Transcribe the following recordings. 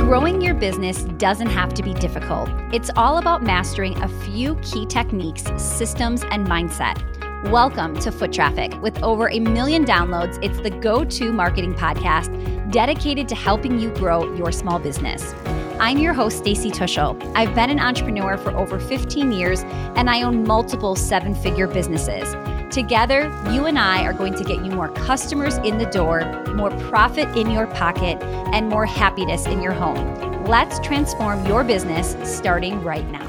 Growing your business doesn't have to be difficult. It's all about mastering a few key techniques, systems, and mindset. Welcome to Foot Traffic. With over 1 million downloads, it's the go-to marketing podcast dedicated to helping you grow your small business. I'm your host, Stacey Tuschl. I've been an entrepreneur for over 15 years, and I own multiple 7-figure businesses. Together, you and I are going to get you more customers in the door, more profit in your pocket, and more happiness in your home. Let's transform your business starting right now.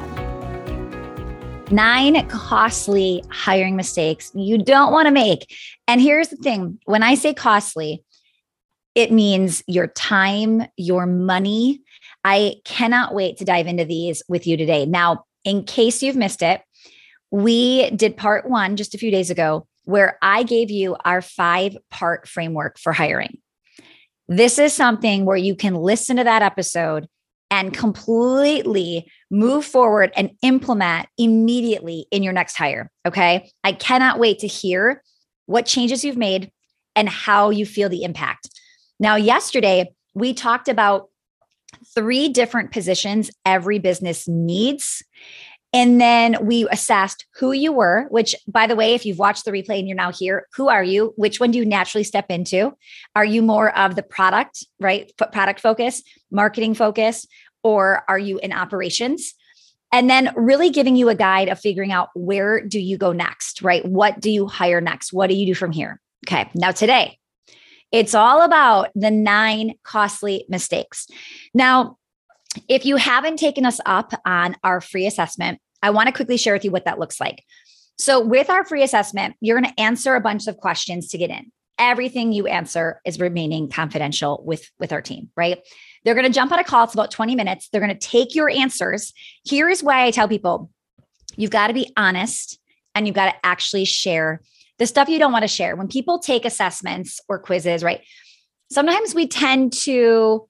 9 costly hiring mistakes you don't want to make. And here's the thing. When I say costly, it means your time, your money. I cannot wait to dive into these with you today. Now, in case you've missed it, we did part 1 just a few days ago, where I gave you our 5-part framework for hiring. This is something where you can listen to that episode and completely move forward and implement immediately in your next hire. Okay. I cannot wait to hear what changes you've made and how you feel the impact. Now, yesterday, we talked about 3 different positions every business needs. And then we assessed who you were, which, by the way, if you've watched the replay and you're now here, who are you? Which one do you naturally step into? Are you more of the product, right? Product focus, marketing focus, or are you in operations? And then really giving you a guide of figuring out, where do you go next, right? What do you hire next? What do you do from here? Okay. Now today, it's all about the 9 costly mistakes. Now, if you haven't taken us up on our free assessment, I want to quickly share with you what that looks like. So with our free assessment, you're going to answer a bunch of questions to get in. Everything you answer is remaining confidential with our team, right? They're going to jump on a call. It's about 20 minutes. They're going to take your answers. Here is why I tell people, you've got to be honest and you've got to actually share the stuff you don't want to share. When people take assessments or quizzes, right? Sometimes we tend to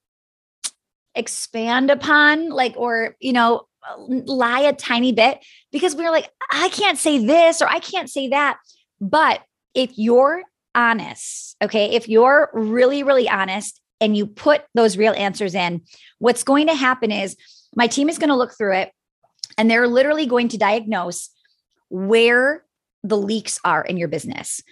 expand upon lie a tiny bit because we're like, I can't say this or I can't say that. But if you're honest, okay, if you're really, really honest and you put those real answers in, what's going to happen is my team is going to look through it and they're literally going to diagnose where the leaks are in your business.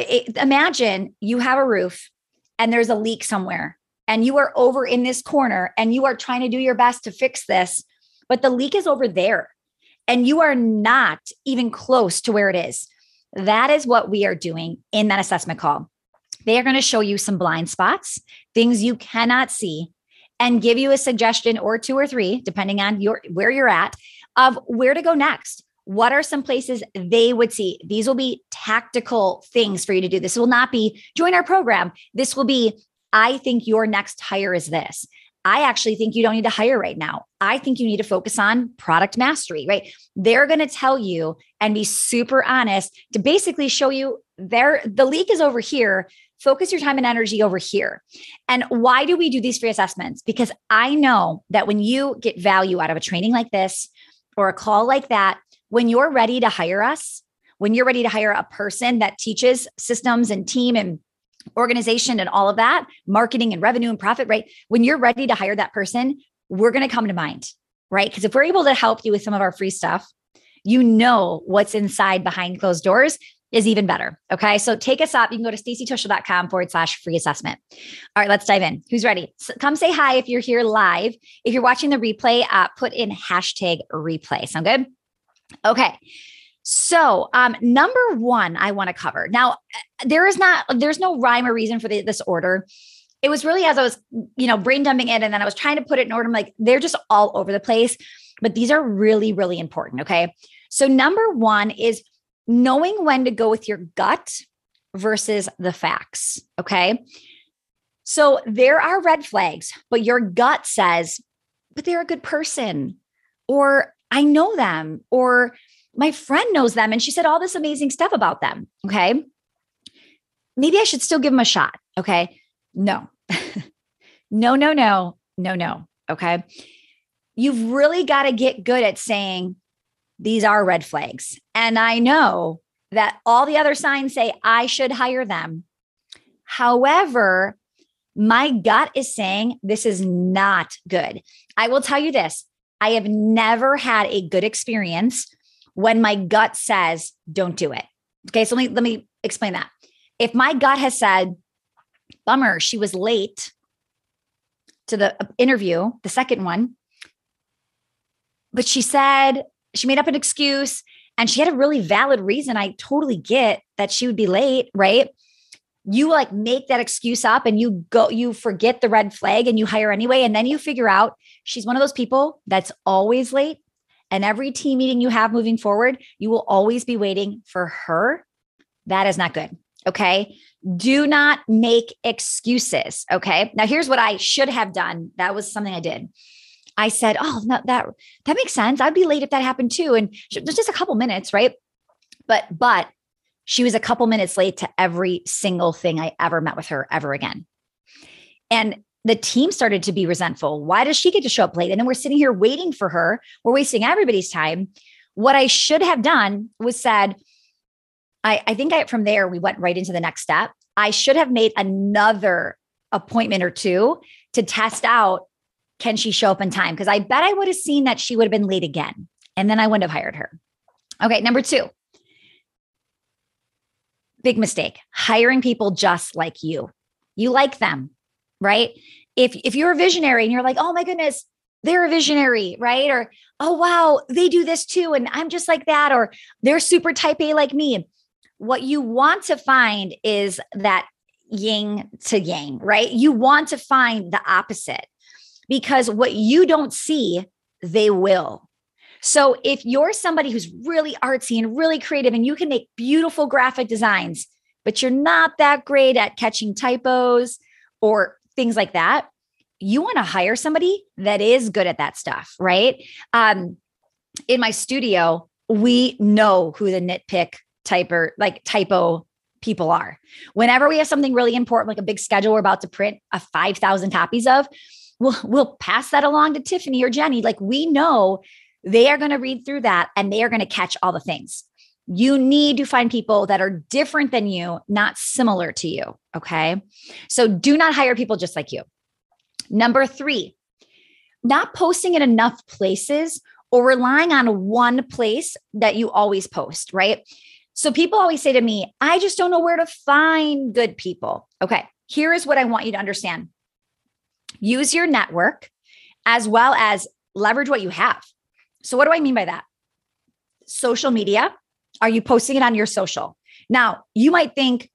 Imagine you have a roof and there's a leak somewhere. And you are over in this corner and you are trying to do your best to fix this, but the leak is over there and you are not even close to where it is. That is what we are doing in that assessment call. They are going to show you some blind spots, things you cannot see, and give you a suggestion or 2 or 3, depending on where you're at, of where to go next. What are some places they would see? These will be tactical things for you to do. This will not be join our program. This will be, I think your next hire is this. I actually think you don't need to hire right now. I think you need to focus on product mastery, right? They're going to tell you and be super honest to basically show you the leak is over here. Focus your time and energy over here. And why do we do these free assessments? Because I know that when you get value out of a training like this or a call like that, when you're ready to hire us, when you're ready to hire a person that teaches systems and team and organization and all of that, marketing and revenue and profit, right? When you're ready to hire that person, we're going to come to mind, right? Because if we're able to help you with some of our free stuff, you know what's inside behind closed doors is even better. Okay. So take us up. You can go to staceytuschl.com/free assessment. All right, let's dive in. Who's ready? So come say hi if you're here live. If you're watching the replay, put in #replay. Sound good? Okay. So, number 1, I want to cover. Now, there's no rhyme or reason for this order. It was really as I was, brain dumping it, and then I was trying to put it in order. I'm like, they're just all over the place, but these are really, really important. Okay. So number 1 is knowing when to go with your gut versus the facts. Okay. So there are red flags, but your gut says, but they're a good person, or I know them, or my friend knows them and she said all this amazing stuff about them. Okay. Maybe I should still give them a shot. Okay. No, no. Okay. You've really got to get good at saying these are red flags. And I know that all the other signs say I should hire them. However, My gut is saying this is not good. I will tell you this. I have never had a good experience when my gut says, don't do it. Okay. So let me explain that. If my gut has said, bummer, she was late to the interview, the second one, but she said she made up an excuse and she had a really valid reason. I totally get that she would be late, right? You like make that excuse up and you forget the red flag and you hire anyway. And then you figure out she's one of those people that's always late. And every team meeting you have moving forward, you will always be waiting for her. That is not good. Okay. Do not make excuses. Okay. Now here's what I should have done. That was something I did. I said, oh, no, that makes sense. I'd be late if that happened too. And there's just a couple minutes, right? But she was a couple minutes late to every single thing I ever met with her ever again. And the team started to be resentful. Why does she get to show up late? And then we're sitting here waiting for her. We're wasting everybody's time. What I should have done was said, I think from there, we went right into the next step. I should have made another appointment or two to test out, can she show up in time? Because I bet I would have seen that she would have been late again. And then I wouldn't have hired her. Okay, number 2. Big mistake, hiring people just like you. You like them, right? If you're a visionary and you're like, oh my goodness, they're a visionary, right? Or, oh, wow, they do this too. And I'm just like that. Or they're super type A like me. What you want to find is that yin to yang, right? You want to find the opposite because what you don't see, they will. So if you're somebody who's really artsy and really creative and you can make beautiful graphic designs, but you're not that great at catching typos or things like that, you want to hire somebody that is good at that stuff, right? In my studio, we know who the nitpick typo people are. Whenever we have something really important, like a big schedule we're about to print 5,000 copies of, we'll pass that along to Tiffany or Jenny. Like we know they are going to read through that and they are going to catch all the things. You need to find people that are different than you, not similar to you. Okay. So do not hire people just like you. Number 3, not posting in enough places or relying on one place that you always post, right? So people always say to me, I just don't know where to find good people. Okay. Here is what I want you to understand. Use your network as well as leverage what you have. So what do I mean by that? Social media. Are you posting it on your social? Now, you might think,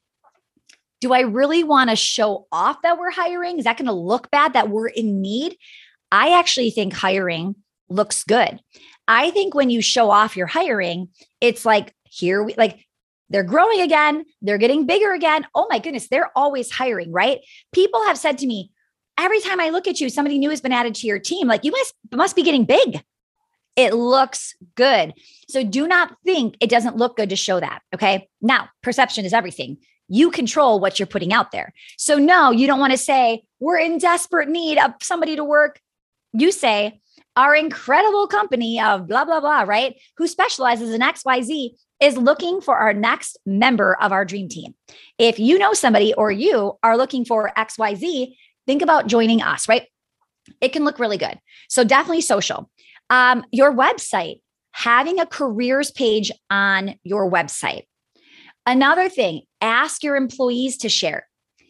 do I really want to show off that we're hiring? Is that going to look bad that we're in need? I actually think hiring looks good. I think when you show off your hiring, it's like, they're growing again. They're getting bigger again. Oh my goodness, they're always hiring, right? People have said to me, every time I look at you, somebody new has been added to your team. Like you must be getting big. It looks good. So do not think it doesn't look good to show that. Okay. Now, perception is everything. You control what you're putting out there. So no, you don't want to say we're in desperate need of somebody to work. You say our incredible company of blah, blah, blah, right? Who specializes in XYZ is looking for our next member of our dream team. If you know somebody or you are looking for XYZ, think about joining us, right? It can look really good. So definitely social. Your website, having a careers page on your website. Another thing, ask your employees to share.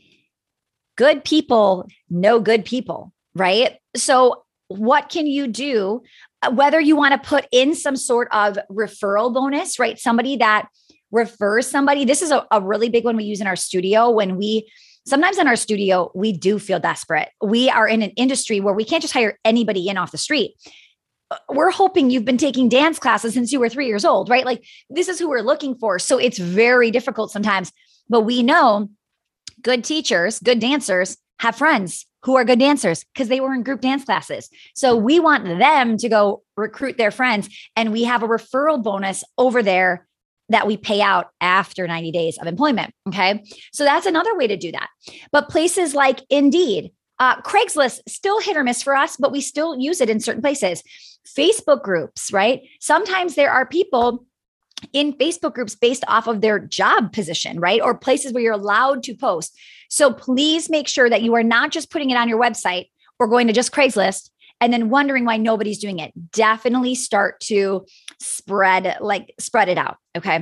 Good people know good people, right? So what can you do? Whether you want to put in some sort of referral bonus, right? Somebody that refers somebody. This is a really big one we use in our studio sometimes in our studio, we do feel desperate. We are in an industry where we can't just hire anybody in off the street. We're hoping you've been taking dance classes since you were 3 years old, right? Like this is who we're looking for. So it's very difficult sometimes, but we know good teachers, good dancers have friends who are good dancers because they were in group dance classes. So we want them to go recruit their friends. And we have a referral bonus over there that we pay out after 90 days of employment. Okay. So that's another way to do that. But places like Indeed, Craigslist, still hit or miss for us, but we still use it in certain places. Facebook groups, right? Sometimes there are people in Facebook groups based off of their job position, right? Or places where you're allowed to post. So please make sure that you are not just putting it on your website or going to just Craigslist and then wondering why nobody's doing it. Definitely start to spread it out. Okay.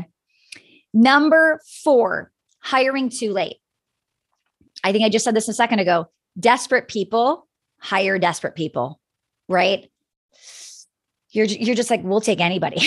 Number 4, hiring too late. I think I just said this a second ago. Desperate people hire desperate people, right? You're just like, we'll take anybody.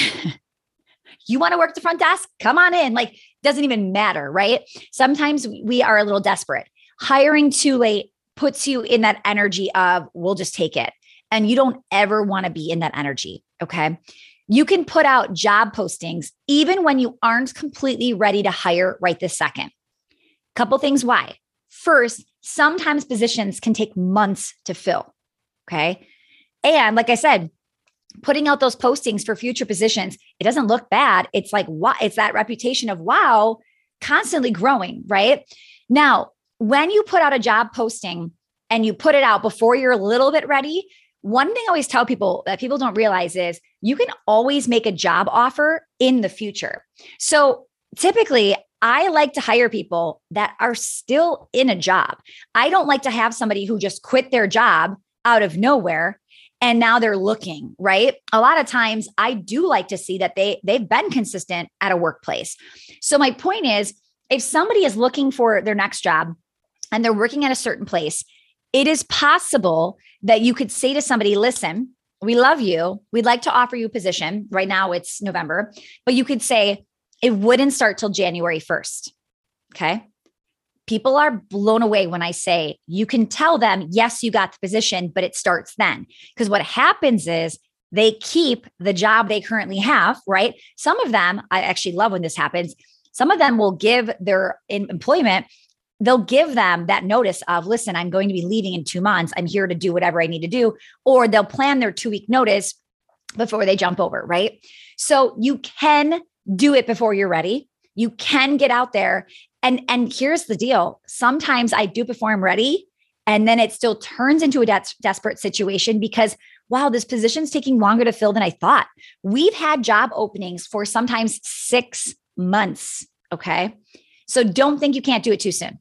You want to work the front desk? Come on in. Like, doesn't even matter, right? Sometimes we are a little desperate. Hiring too late puts you in that energy of, we'll just take it. And you don't ever want to be in that energy. Okay. You can put out job postings even when you aren't completely ready to hire right this second. Couple things why. First, sometimes positions can take months to fill. Okay. And like I said, putting out those postings for future positions, it doesn't look bad. It's like, what? It's that reputation of wow, constantly growing, right? Now, when you put out a job posting and you put it out before you're a little bit ready, one thing I always tell people that people don't realize is you can always make a job offer in the future. So typically, I like to hire people that are still in a job. I don't like to have somebody who just quit their job out of nowhere and now they're looking, right? A lot of times I do like to see that they've been consistent at a workplace. So my point is, if somebody is looking for their next job and they're working at a certain place, it is possible that you could say to somebody, listen, we love you. We'd like to offer you a position. Right now it's November, but you could say it wouldn't start till January 1st. Okay. People are blown away when I say you can tell them, yes, you got the position, but it starts then. Because what happens is they keep the job they currently have, right? Some of them, I actually love when this happens. Some of them will give their employment, they'll give them that notice of, listen, I'm going to be leaving in 2 months. I'm here to do whatever I need to do. Or they'll plan their 2-week notice before they jump over, right? So you can do it before you're ready. You can get out there. And here's the deal. Sometimes I do before I'm ready, and then it still turns into a desperate situation because, wow, this position's taking longer to fill than I thought. We've had job openings for sometimes 6 months. Okay. So don't think you can't do it too soon.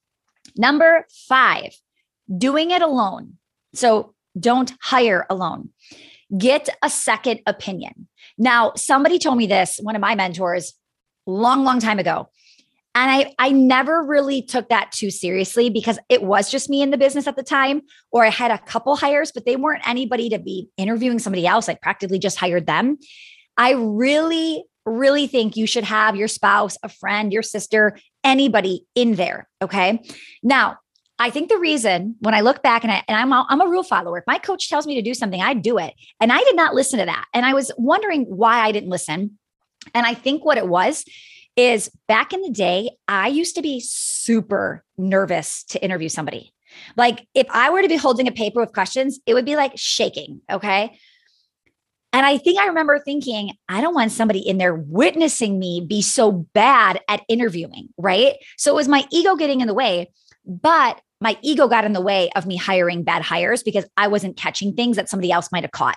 Number 5, doing it alone. So don't hire alone. Get a second opinion. Now, somebody told me this, one of my mentors, long time ago. And I never really took that too seriously because it was just me in the business at the time, or I had a couple hires, but they weren't anybody to be interviewing somebody else. I practically just hired them. I really think you should have your spouse, a friend, your sister, anybody in there. Okay. Now, I think the reason when I look back and I'm a rule follower, if my coach tells me to do something, I do it. And I did not listen to that. And I was wondering why I didn't listen. And I think what it was is back in the day, I used to be super nervous to interview somebody. Like if I were to be holding a paper with questions, it would be like shaking. Okay. And I think I remember thinking, I don't want somebody in there witnessing me be so bad at interviewing. Right. So it was my ego getting in the way, but my ego got in the way of me hiring bad hires because I wasn't catching things that somebody else might have caught.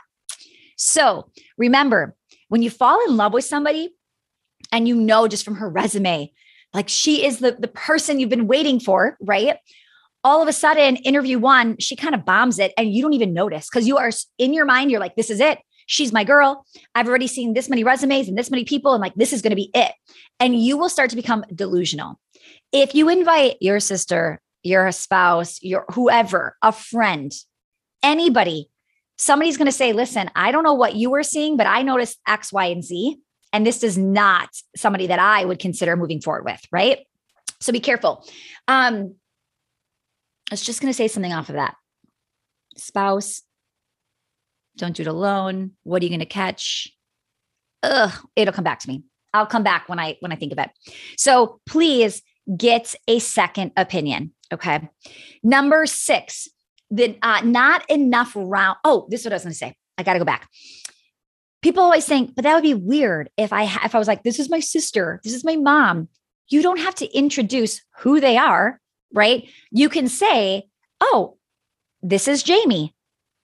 So remember, when you fall in love with somebody, and you know, just from her resume, like she is the person you've been waiting for, right? All of a sudden, interview 1, she kind of bombs it and you don't even notice because you are in your mind, you're like, this is it. She's my girl. I've already seen this many resumes and this many people. And like, this is going to be it. And you will start to become delusional. If you invite your sister, your spouse, your whoever, a friend, anybody, somebody's going to say, listen, I don't know what you were seeing, but I noticed X, Y, and Z. And this is not somebody that I would consider moving forward with, right? So be careful. I was just going to say something off of that. Spouse, don't do it alone. What are you going to catch? It'll come back to me. I'll come back when I think of it. So please get a second opinion. Okay. Number 6, not enough round. Oh, this is what I was going to say. I got to go back. People always think, but that would be weird if I was like, this is my sister, this is my mom. You don't have to introduce who they are, right? You can say, oh, this is Jamie,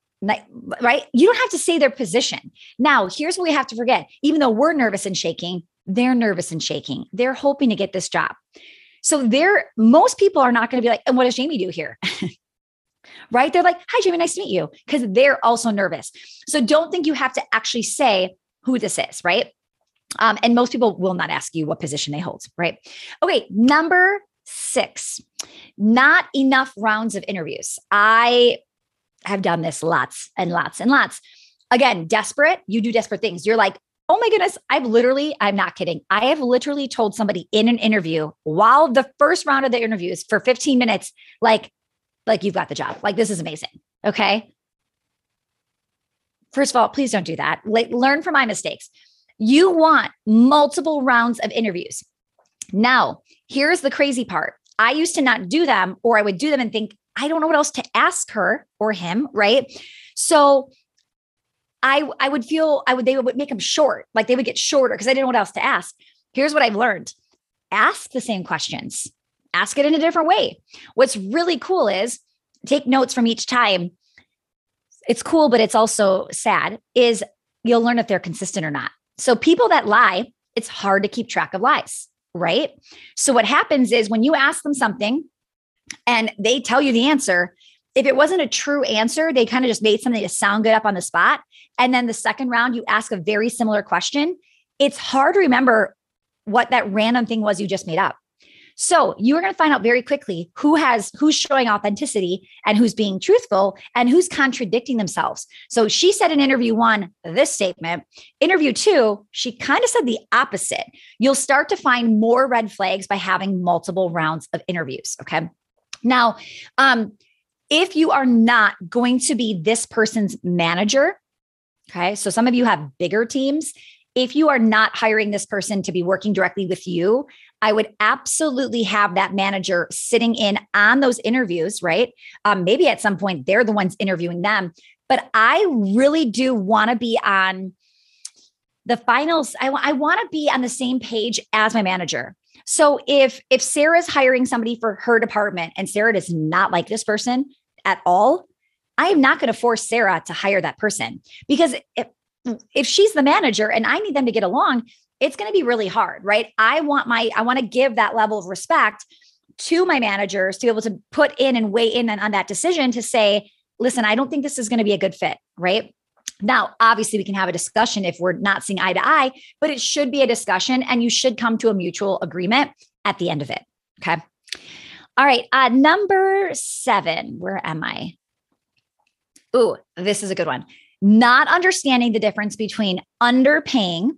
right? You don't have to say their position. Now, here's what we have to forget. Even though we're nervous and shaking, they're nervous and shaking. They're hoping to get this job. So most people are not going to be like, and what does Jamie do here? Right? They're like, hi, Jamie, nice to meet you. Because they're also nervous. So don't think you have to actually say who this is, right? And most people will not ask you what position they hold, right? Okay, number 6, not enough rounds of interviews. I have done this lots and lots and lots. Again, desperate, you do desperate things. You're like, oh my goodness, I'm not kidding. I have literally told somebody in an interview while the first round of the interviews for 15 minutes, like you've got the job. Like, this is amazing. Okay. First of all, please don't do that. Learn from my mistakes. You want multiple rounds of interviews. Now, here's the crazy part. I used to not do them, or I would do them and think, I don't know what else to ask her or him. Right. So they would make them short. Like, they would get shorter because I didn't know what else to ask. Here's what I've learned. Ask the same questions. Ask it in a different way. What's really cool is take notes from each time. It's cool, but it's also sad, is you'll learn if they're consistent or not. So people that lie, it's hard to keep track of lies, right? So what happens is when you ask them something and they tell you the answer, if it wasn't a true answer, they kind of just made something to sound good up on the spot. And then the second round, you ask a very similar question. It's hard to remember what that random thing was you just made up. So you're going to find out very quickly who's showing authenticity and who's being truthful and who's contradicting themselves. So she said in interview 1, this statement. Interview 2, she kind of said the opposite. You'll start to find more red flags by having multiple rounds of interviews. Okay. Now, if you are not going to be this person's manager, okay, so some of you have bigger teams. If you are not hiring this person to be working directly with you, I would absolutely have that manager sitting in on those interviews, right? Maybe at some point they're the ones interviewing them, but I really do want to be on the finals. I want to be on the same page as my manager. So if Sarah's hiring somebody for her department and Sarah does not like this person at all, I am not going to force Sarah to hire that person, because if she's the manager and I need them to get along, it's going to be really hard, right? I want to give that level of respect to my managers to be able to put in and weigh in on that decision to say, listen, I don't think this is going to be a good fit, right? Now, obviously we can have a discussion if we're not seeing eye to eye, but it should be a discussion and you should come to a mutual agreement at the end of it. Okay. All right. Number 7, where am I? Ooh, this is a good one. Not understanding the difference between underpaying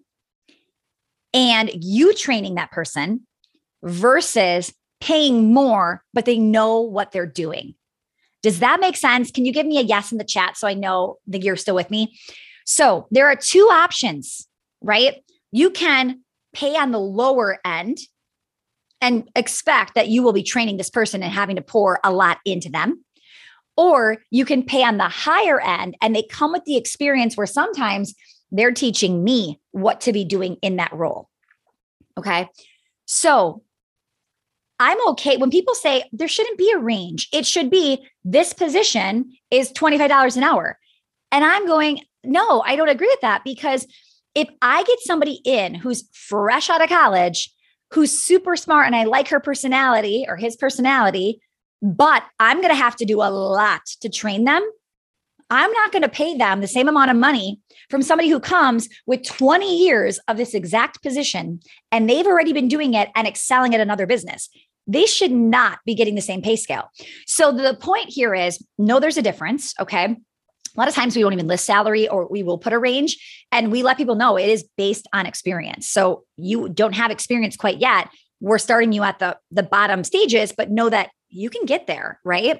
and you training that person versus paying more, but they know what they're doing. Does that make sense? Can you give me a yes in the chat so I know that you're still with me? So there are 2 options, right? You can pay on the lower end and expect that you will be training this person and having to pour a lot into them. Or you can pay on the higher end and they come with the experience where sometimes they're teaching me what to be doing in that role. Okay. So I'm okay when people say there shouldn't be a range. It should be this position is $25 an hour. And I'm going, no, I don't agree with that, because if I get somebody in who's fresh out of college, who's super smart and I like her personality or his personality, but I'm going to have to do a lot to train them, I'm not going to pay them the same amount of money from somebody who comes with 20 years of this exact position and they've already been doing it and excelling at another business. They should not be getting the same pay scale. So the point here is, no, there's a difference. Okay. A lot of times we won't even list salary, or we will put a range and we let people know it is based on experience. So you don't have experience quite yet. We're starting you at the bottom stages, but know that you can get there, right?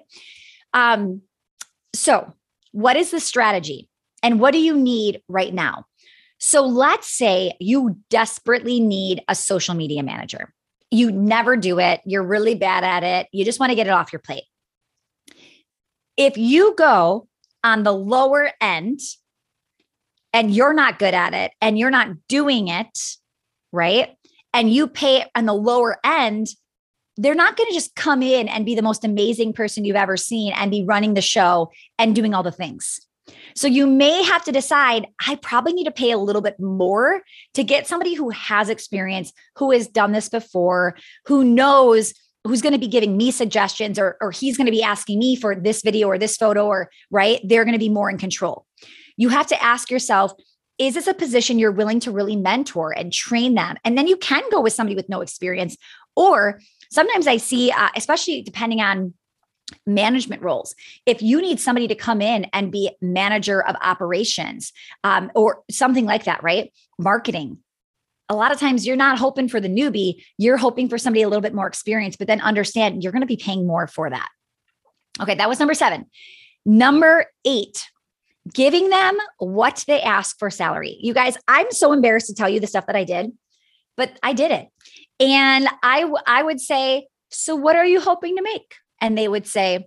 So what is the strategy and what do you need right now? So let's say you desperately need a social media manager. You never do it. You're really bad at it. You just want to get it off your plate. If you go on the lower end and you're not good at it and you're not doing it, right? And you pay on the lower end, they're not going to just come in and be the most amazing person you've ever seen and be running the show and doing all the things. So you may have to decide, I probably need to pay a little bit more to get somebody who has experience, who has done this before, who knows, who's going to be giving me suggestions, or he's going to be asking me for this video or this photo, or right, they're going to be more in control. You have to ask yourself, is this a position you're willing to really mentor and train them? And then you can go with somebody with no experience. Or sometimes I see, especially depending on management roles, if you need somebody to come in and be manager of operations, or something like that, right? Marketing. A lot of times you're not hoping for the newbie, you're hoping for somebody a little bit more experienced, but then understand you're going to be paying more for that. Okay, that was number 7. Number 8, giving them what they ask for salary. You guys, I'm so embarrassed to tell you the stuff that I did, but I did it. And I would say, so what are you hoping to make? And they would say,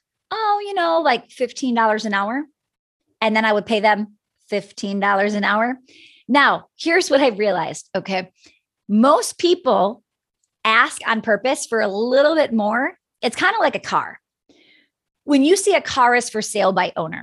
oh, like $15 an hour. And then I would pay them $15 an hour. Now, here's what I've realized. Okay. Most people ask on purpose for a little bit more. It's kind of like a car. When you see a car is for sale by owner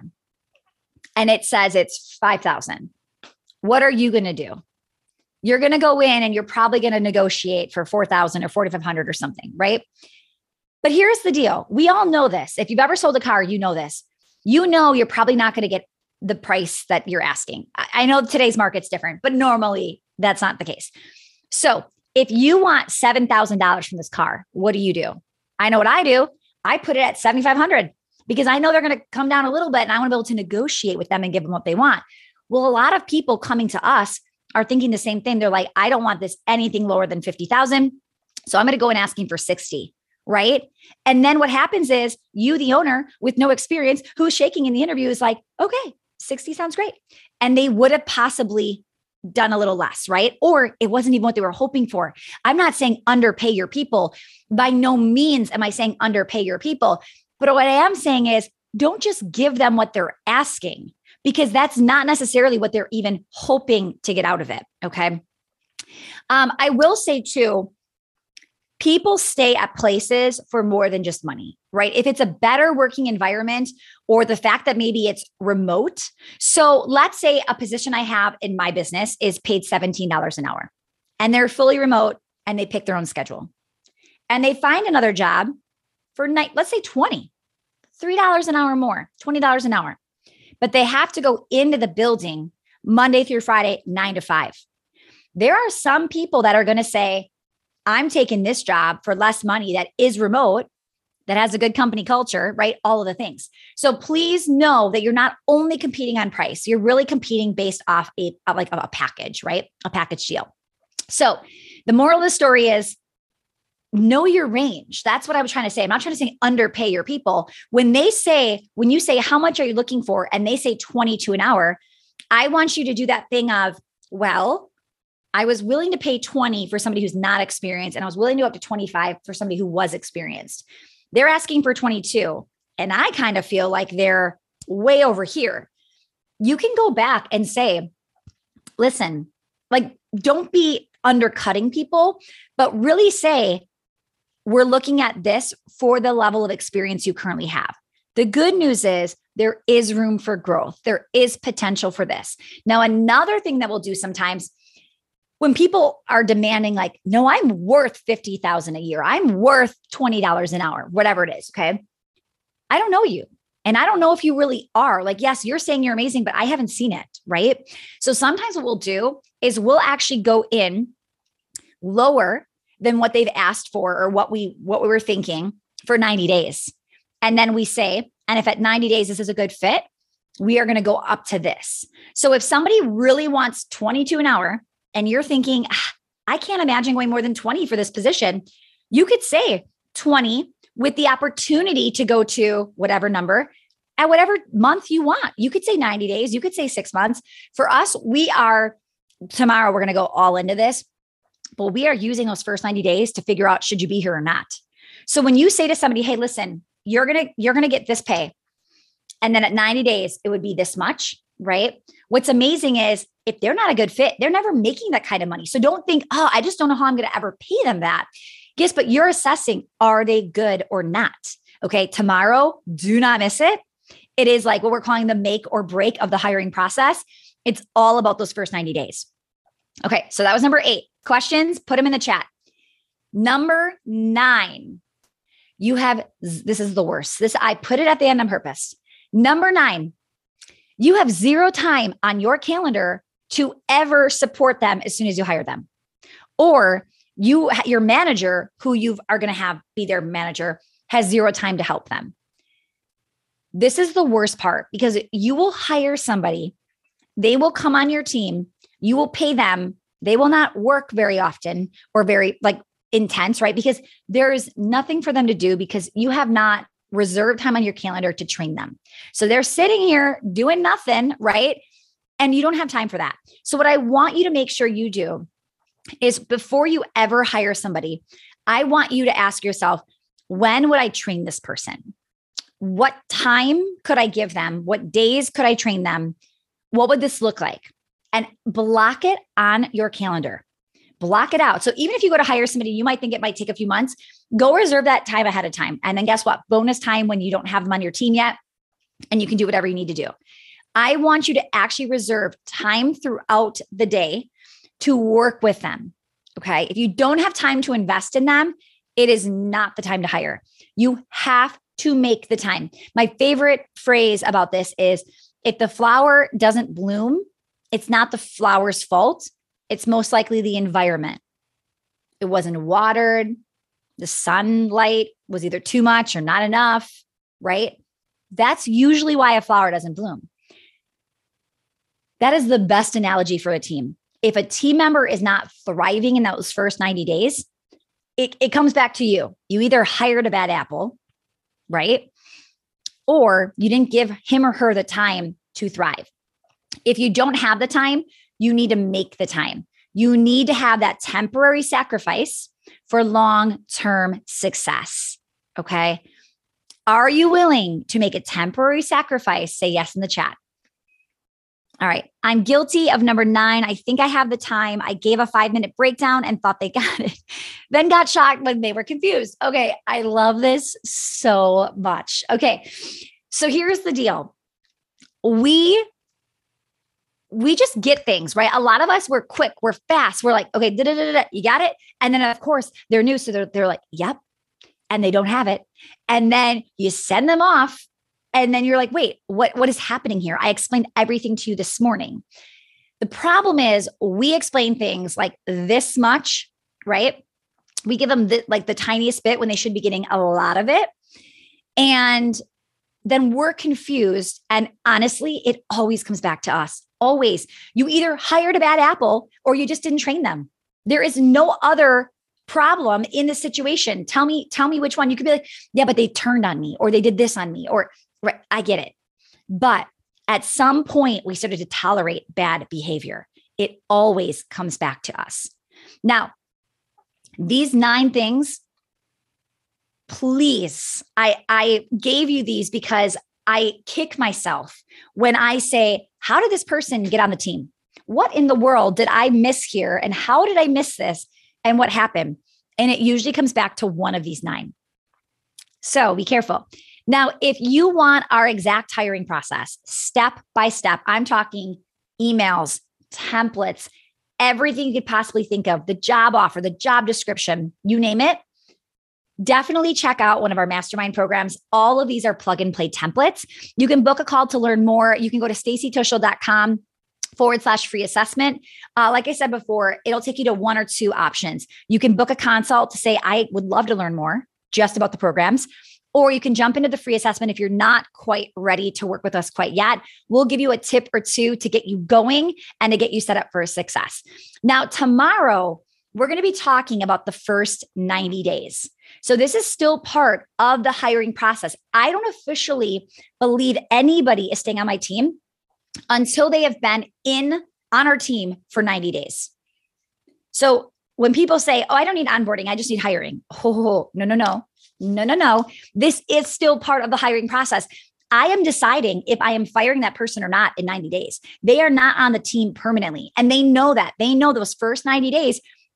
and it says it's $5,000, what are you going to do? You're going to go in and you're probably going to negotiate for $4,000 or $4,500 or something, right? But here's the deal. We all know this. If you've ever sold a car, you know this. You know you're probably not going to get the price that you're asking. I know today's market's different, but normally that's not the case. So if you want $7,000 from this car, what do? I know what I do. I put it at $7,500 because I know they're going to come down a little bit and I want to be able to negotiate with them and give them what they want. Well, a lot of people coming to us are thinking the same thing. They're like, I don't want this anything lower than 50,000. So I'm going to go in asking for 60. Right. And then what happens is you, the owner with no experience, who's shaking in the interview, is like, okay, 60 sounds great. And they would have possibly done a little less, right? Or it wasn't even what they were hoping for. I'm not saying underpay your people. By no means am I saying underpay your people. But what I am saying is don't just give them what they're asking, because that's not necessarily what they're even hoping to get out of it. Okay. I will say too, people stay at places for more than just money, right? If it's a better working environment or the fact that maybe it's remote. So let's say a position I have in my business is paid $17 an hour and they're fully remote and they pick their own schedule and they find another job for let's say $3 an hour more, $20 an hour, but they have to go into the building Monday through Friday, 9 to 5. There are some people that are going to say, I'm taking this job for less money that is remote, that has a good company culture, right? All of the things. So please know that you're not only competing on price, you're really competing based off a package, right? A package deal. So the moral of the story is know your range. That's what I was trying to say. I'm not trying to say underpay your people. When you say, how much are you looking for? And they say 22 an hour, I want you to do that thing of, well, I was willing to pay 20 for somebody who's not experienced, and I was willing to go up to 25 for somebody who was experienced. They're asking for 22, and I kind of feel like they're way over here. You can go back and say, listen, like, don't be undercutting people, but really say, we're looking at this for the level of experience you currently have. The good news is there is room for growth. There is potential for this. Now, another thing that we'll do sometimes when people are demanding, like, no, I'm worth $50,000 a year, I'm worth $20 an hour, whatever it is. Okay. I don't know you. And I don't know if you really are. Like, yes, you're saying you're amazing, but I haven't seen it. Right. So sometimes what we'll do is we'll actually go in lower than what they've asked for or what we were thinking for 90 days. And then we say, and if at 90 days, this is a good fit, we are going to go up to this. So if somebody really wants 22 an hour, and you're thinking, I can't imagine going more than 20 for this position, you could say 20 with the opportunity to go to whatever number at whatever month you want. You could say 90 days. You could say 6 months. For us, tomorrow we're going to go all into this, but we are using those first 90 days to figure out, should you be here or not? So when you say to somebody, hey, listen, you're going to get this pay. And then at 90 days, it would be this much, right? What's amazing is if they're not a good fit, they're never making that kind of money. So don't think, oh, I just don't know how I'm going to ever pay them that. Yes, but you're assessing, are they good or not? Okay. Tomorrow, do not miss it. It is like what we're calling the make or break of the hiring process. It's all about those first 90 days. Okay. So that was number 8. Questions, put them in the chat. Number 9, this is the worst. I put it at the end on purpose. Number 9, you have 0 time on your calendar to ever support them as soon as you hire them. Or your manager, who you are going to have be their manager, has 0 time to help them. This is the worst part, because you will hire somebody, they will come on your team, you will pay them, they will not work very often or very intense, right? Because there is nothing for them to do because you have not reserved time on your calendar to train them. So they're sitting here doing nothing, right? And you don't have time for that. So what I want you to make sure you do is, before you ever hire somebody, I want you to ask yourself, when would I train this person? What time could I give them? What days could I train them? What would this look like? And block it on your calendar. Block it out. So even if you go to hire somebody, you might think it might take a few months, go reserve that time ahead of time. And then guess what? Bonus time when you don't have them on your team yet, and you can do whatever you need to do. I want you to actually reserve time throughout the day to work with them. Okay. If you don't have time to invest in them, it is not the time to hire. You have to make the time. My favorite phrase about this is, if the flower doesn't bloom, it's not the flower's fault. It's most likely the environment. It wasn't watered. The sunlight was either too much or not enough, right? That's usually why a flower doesn't bloom. That is the best analogy for a team. If a team member is not thriving in those first 90 days, it comes back to you. You either hired a bad apple, right? Or you didn't give him or her the time to thrive. If you don't have the time, you need to make the time. You need to have that temporary sacrifice for long-term success. Okay. Are you willing to make a temporary sacrifice? Say yes in the chat. All right. I'm guilty of number 9. I think I have the time. I gave a 5-minute breakdown and thought they got it, then got shocked when they were confused. Okay. I love this so much. Okay. So here's the deal. We just get things, right? A lot of us, we're quick, we're fast. We're like, okay, you got it. And then of course they're new. So they're like, yep. And they don't have it. And then you send them off. And then you're like, wait, what is happening here? I explained everything to you this morning. The problem is we explain things like this much, right? We give them the tiniest bit when they should be getting a lot of it. And then we're confused. And honestly, it always comes back to us. Always. You either hired a bad apple or you just didn't train them. There is no other problem in this situation. Tell me which one. You could be like, yeah, but they turned on me, or they did this on me, or right, I get it. But at some point we started to tolerate bad behavior. It always comes back to us. Now, these 9 things, please, I gave you these because I kick myself when I say, how did this person get on the team? What in the world did I miss here? And how did I miss this? And what happened? And it usually comes back to one of these 9. So be careful. Now, if you want our exact hiring process, step by step, I'm talking emails, templates, everything you could possibly think of, the job offer, the job description, you name it, definitely check out one of our mastermind programs. All of these are plug and play templates. You can book a call to learn more. You can go to stacytuschl.com/free assessment. Like I said before, it'll take you to 1 or 2 options. You can book a consult to say, I would love to learn more just about the programs, or you can jump into the free assessment if you're not quite ready to work with us quite yet. We'll give you a tip or 2 to get you going and to get you set up for success. Now, tomorrow, we're going to be talking about the first 90 days. So this is still part of the hiring process. I don't officially believe anybody is staying on my team until they have been on our team for 90 days. So when people say, oh, I don't need onboarding, I just need hiring. Oh, no. This is still part of the hiring process. I am deciding if I am firing that person or not in 90 days. They are not on the team permanently. And they know that. They know those first 90 days,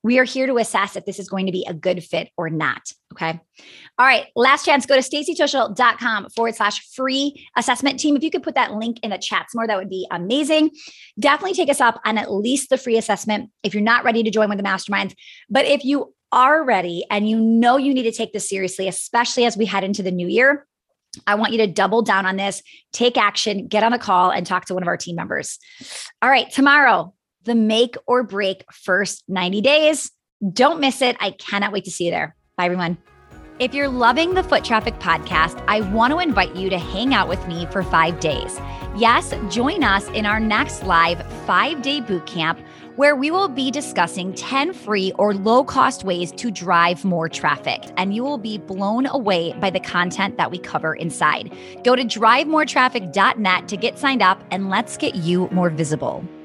We are here to assess if this is going to be a good fit or not. Okay. All right. Last chance. Go to staceytoshel.com/free assessment. Team, if you could put that link in the chats more, that would be amazing. Definitely take us up on at least the free assessment if you're not ready to join with the masterminds. But if you are ready and you know you need to take this seriously, especially as we head into the new year, I want you to double down on this, take action, get on a call and talk to one of our team members. All right. Tomorrow, the make or break first 90 days. Don't miss it. I cannot wait to see you there. Bye, everyone. If you're loving the Foot Traffic Podcast, I want to invite you to hang out with me for 5 days. Yes, join us in our next live 5-day bootcamp where we will be discussing 10 free or low-cost ways to drive more traffic. And you will be blown away by the content that we cover inside. Go to drivemoretraffic.net to get signed up and let's get you more visible.